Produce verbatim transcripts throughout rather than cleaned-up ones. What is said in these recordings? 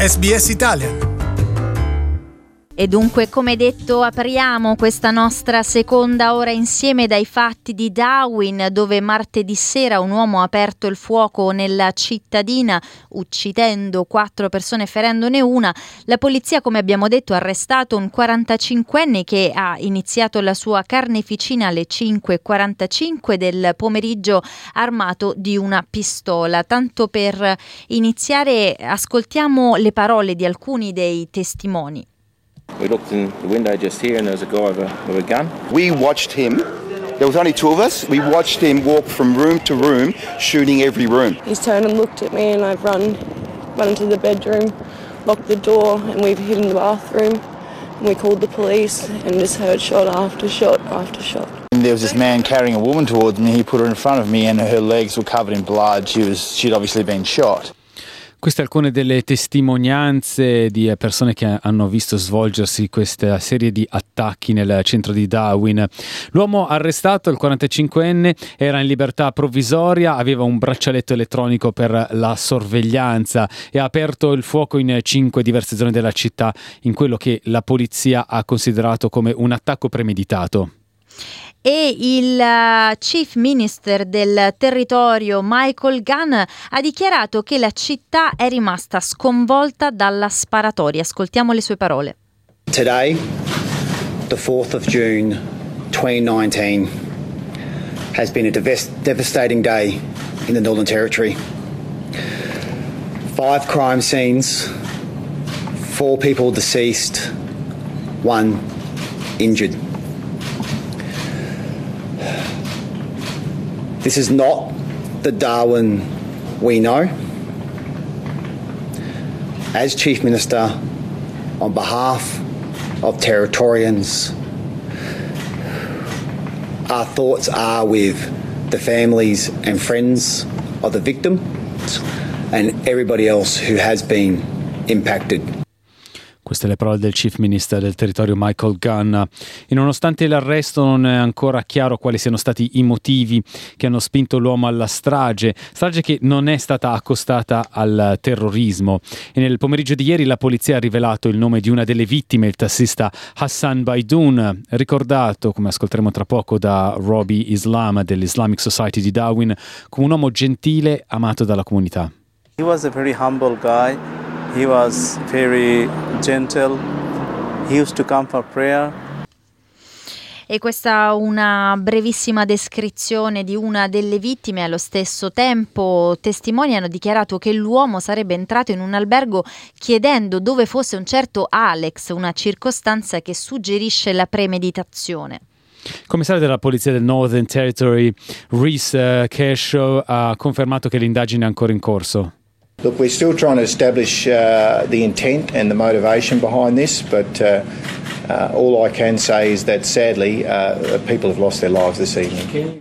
S B S Italian. E dunque, come detto, apriamo questa nostra seconda ora insieme dai fatti di Darwin, dove martedì sera un uomo ha aperto il fuoco nella cittadina, uccidendo quattro persone e ferendone una. La polizia, come abbiamo detto, ha arrestato un quarantacinquenne che ha iniziato la sua carneficina alle cinque e quarantacinque del pomeriggio armato di una pistola. Tanto per iniziare, ascoltiamo le parole di alcuni dei testimoni. We looked in the window just here and there was a guy with a, with a gun. We watched him. There was only two of us. We watched him walk from room to room, shooting every room. He's turned and looked at me and I've run, run into the bedroom, locked the door and we've hid in the bathroom. And we called the police and just heard shot after shot after shot. And there was this man carrying a woman towards me. He put her in front of me and her legs were covered in blood. She was, she'd obviously been shot. Queste alcune delle testimonianze di persone che hanno visto svolgersi questa serie di attacchi nel centro di Darwin. L'uomo arrestato, il quarantacinquenne, era in libertà provvisoria, aveva un braccialetto elettronico per la sorveglianza e ha aperto il fuoco in cinque diverse zone della città in quello che la polizia ha considerato come un attacco premeditato. E il Chief Minister del territorio Michael Gunn ha dichiarato che la città è rimasta sconvolta dalla sparatoria. Ascoltiamo le sue parole. Today, the fourth of June twenty nineteen, has been a devast- devastating day in the Northern Territory. Five crime scenes, four people deceased, one injured. This is not the Darwin we know. As Chief Minister, on behalf of Territorians, our thoughts are with the families and friends of the victim and everybody else who has been impacted. Queste le parole del Chief Minister del territorio Michael Gunn. E nonostante l'arresto non è ancora chiaro quali siano stati i motivi che hanno spinto l'uomo alla strage, strage che non è stata accostata al terrorismo. E nel pomeriggio di ieri la polizia ha rivelato il nome di una delle vittime, il tassista Hassan Baidoun, ricordato, come ascolteremo tra poco, da Robbie Islam dell'Islamic Society di Darwin, come un uomo gentile amato dalla comunità. He was a very humble guy. He was very gentle. He used to come for prayer. E questa una brevissima descrizione di una delle vittime. Allo stesso tempo testimoni hanno dichiarato che l'uomo sarebbe entrato in un albergo chiedendo dove fosse un certo Alex, una circostanza che suggerisce la premeditazione. Il commissario della polizia del Northern Territory, Reese Kershaw, ha confermato che l'indagine è ancora in corso. Look, we're still trying to establish uh, the intent and the motivation behind this, but uh, uh, all I can say is that sadly uh, people have lost their lives this evening.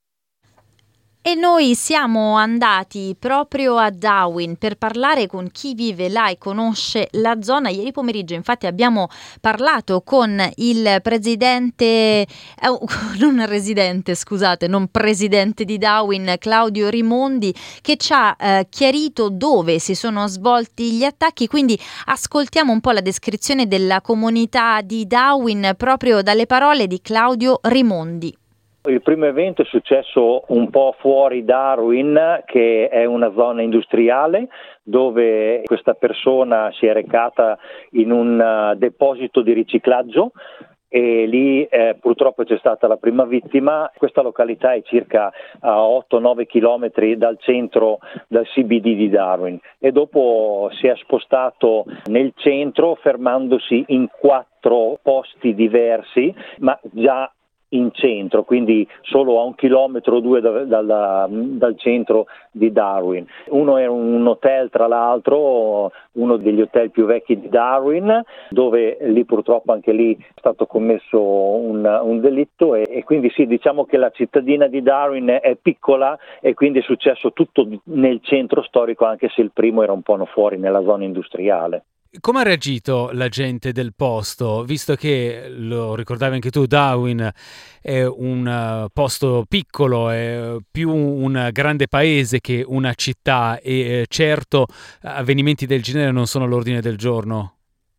E noi siamo andati proprio a Darwin per parlare con chi vive là e conosce la zona. Ieri pomeriggio infatti abbiamo parlato con il presidente, eh, non residente, scusate, non presidente di Darwin, Claudio Rimondi, che ci ha eh, chiarito dove si sono svolti gli attacchi. Quindi ascoltiamo un po' la descrizione della comunità di Darwin proprio dalle parole di Claudio Rimondi. Il primo evento è successo un po' fuori Darwin, che è una zona industriale, dove questa persona si è recata in un uh, deposito di riciclaggio e lì eh, purtroppo c'è stata la prima vittima. Questa località è circa a otto nove chilometri dal centro, dal C B D di Darwin, e dopo si è spostato nel centro fermandosi in quattro posti diversi, ma già in centro, quindi solo a un chilometro o due da, da, dal centro di Darwin. Uno è un hotel, tra l'altro, uno degli hotel più vecchi di Darwin, dove lì purtroppo anche lì è stato commesso un, un delitto e, e quindi sì, diciamo che la cittadina di Darwin è piccola e quindi è successo tutto nel centro storico, anche se il primo era un po' fuori nella zona industriale. Come ha reagito la gente del posto, visto che, lo ricordavi anche tu, Darwin è un uh, posto piccolo, è più un grande paese che una città e eh, certo avvenimenti del genere non sono all'ordine del giorno?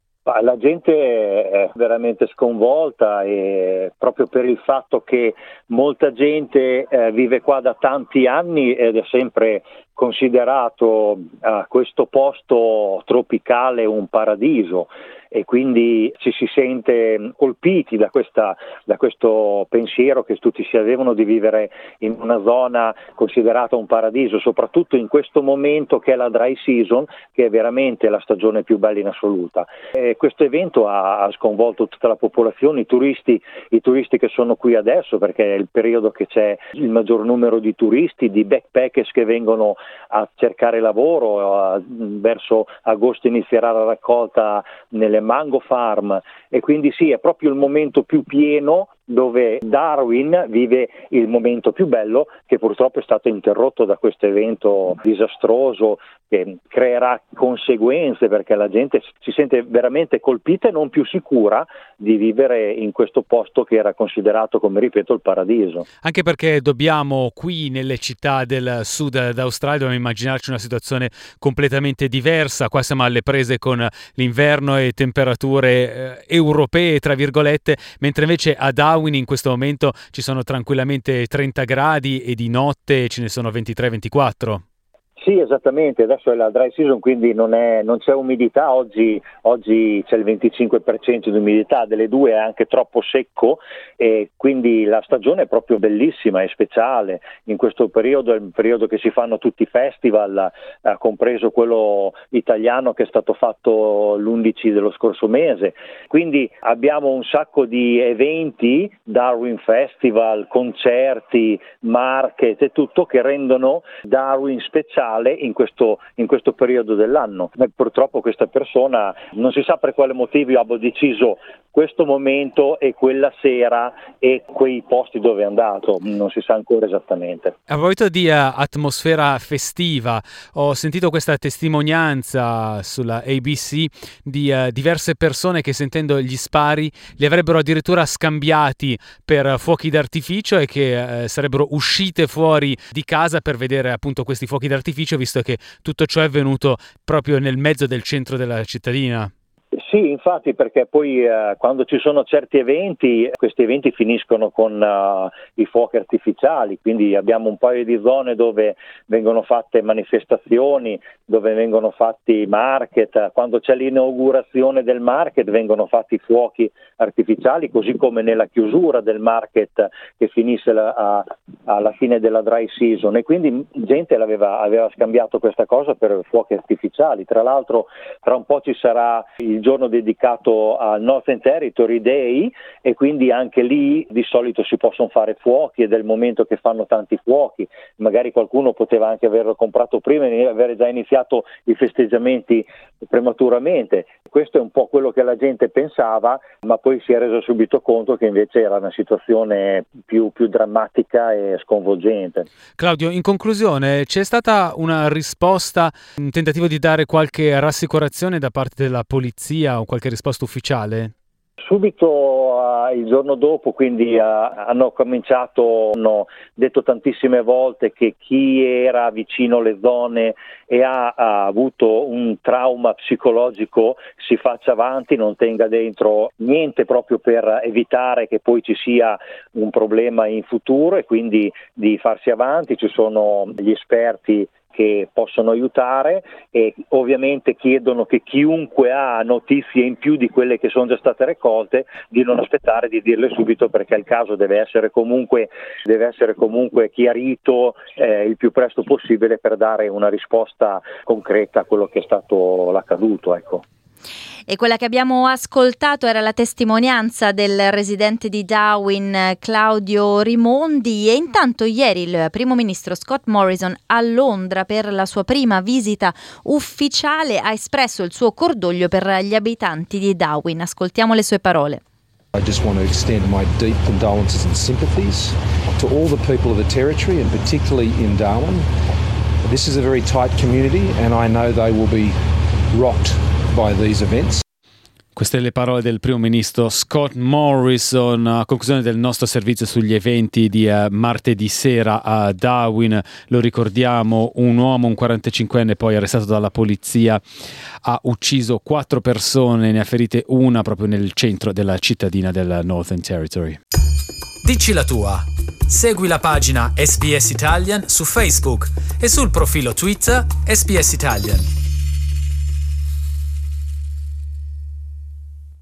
La gente è veramente sconvolta e proprio per il fatto che molta gente eh, vive qua da tanti anni ed è sempre considerato eh, questo posto tropicale un paradiso e quindi ci si sente colpiti da, questa, da questo pensiero che tutti si avevano di vivere in una zona considerata un paradiso, soprattutto in questo momento che è la dry season, che è veramente la stagione più bella in assoluta. E questo evento ha, ha sconvolto tutta la popolazione, i turisti, i turisti che sono qui adesso, perché è il periodo che c'è il maggior numero di turisti, di backpackers che vengono a cercare lavoro, a, verso agosto inizierà la raccolta nelle Mango Farm e quindi sì, è proprio il momento più pieno dove Darwin vive il momento più bello, che purtroppo è stato interrotto da questo evento disastroso che creerà conseguenze perché la gente si sente veramente colpita e non più sicura di vivere in questo posto che era considerato, come ripeto, il paradiso. Anche perché dobbiamo qui nelle città del sud d'Australia dobbiamo immaginarci una situazione completamente diversa. Qua siamo alle prese con l'inverno e temperature eh, europee tra virgolette, mentre invece a Darwin in questo momento ci sono tranquillamente trenta gradi e di notte ce ne sono ventitré ventiquattro. Sì, esattamente, adesso è la dry season, quindi non, è, non c'è umidità, oggi, oggi c'è il venticinque per cento di umidità, delle due è anche troppo secco e quindi la stagione è proprio bellissima e speciale. In questo periodo è il periodo che si fanno tutti i festival, eh, compreso quello italiano che è stato fatto l'undici dello scorso mese, quindi abbiamo un sacco di eventi, Darwin Festival, concerti, market e tutto che rendono Darwin speciale in questo, in questo periodo dell'anno. Ma purtroppo questa persona non si sa per quale motivi abbia deciso questo momento e quella sera e quei posti dove è andato, non si sa ancora esattamente. A proposito di uh, atmosfera festiva, ho sentito questa testimonianza sulla A B C di uh, diverse persone che sentendo gli spari li avrebbero addirittura scambiati per fuochi d'artificio e che uh, sarebbero uscite fuori di casa per vedere appunto questi fuochi d'artificio, visto che tutto ciò è venuto proprio nel mezzo del centro della cittadina. Sì, infatti, perché poi eh, quando ci sono certi eventi, questi eventi finiscono con uh, i fuochi artificiali, quindi abbiamo un paio di zone dove vengono fatte manifestazioni, dove vengono fatti market, quando c'è l'inaugurazione del market vengono fatti fuochi artificiali, così come nella chiusura del market che finisce la, a, alla fine della dry season e quindi gente l'aveva, aveva scambiato questa cosa per fuochi artificiali. Tra l'altro tra un po' ci sarà il giorno dedicato al Northern Territory Day e quindi anche lì di solito si possono fare fuochi ed è il momento che fanno tanti fuochi, magari qualcuno poteva anche averlo comprato prima e avere già iniziato i festeggiamenti prematuramente. Questo è un po' quello che la gente pensava, ma poi si è reso subito conto che invece era una situazione più, più drammatica e sconvolgente. Claudio, in conclusione, c'è stata una risposta, un tentativo di dare qualche rassicurazione da parte della polizia o qualche risposta ufficiale? Subito uh, il giorno dopo, quindi uh, hanno cominciato, hanno detto tantissime volte che chi era vicino alle zone e ha, ha avuto un trauma psicologico si faccia avanti, non tenga dentro niente proprio per evitare che poi ci sia un problema in futuro e quindi di farsi avanti. Ci sono gli esperti che possono aiutare e ovviamente chiedono che chiunque ha notizie in più di quelle che sono già state raccolte di non aspettare di dirle subito perché il caso deve essere comunque, deve essere comunque chiarito eh, il più presto possibile per dare una risposta concreta a quello che è stato l'accaduto, ecco. E quella che abbiamo ascoltato era la testimonianza del residente di Darwin, Claudio Rimondi, e intanto ieri il primo ministro Scott Morrison a Londra per la sua prima visita ufficiale ha espresso il suo cordoglio per gli abitanti di Darwin. Ascoltiamo le sue parole. I just want to extend my deep condolences and sympathies to all the people of the territory and particularly in Darwin. This is a very tight community and I know they will be rocked by these events. Queste le parole del primo ministro Scott Morrison a conclusione del nostro servizio sugli eventi di uh, martedì sera a Darwin. Lo ricordiamo, un uomo, un quarantacinquenne, poi arrestato dalla polizia, ha ucciso quattro persone, ne ha ferite una proprio nel centro della cittadina del Northern Territory. Dici la tua. Segui la pagina S B S Italian su Facebook e sul profilo Twitter S B S Italian.